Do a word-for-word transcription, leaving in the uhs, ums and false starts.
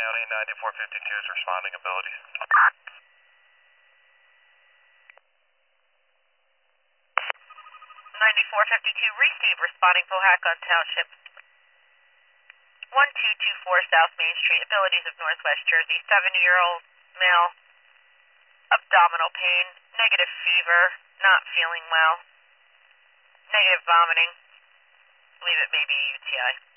County, ninety-four fifty-two is responding abilities. ninety-four fifty-two, receive, responding Powhatan Township. one two two four South Main Street, abilities of Northwest Jersey, seventy-year-old male, abdominal pain, negative fever, not feeling well, negative vomiting, believe it may be U T I.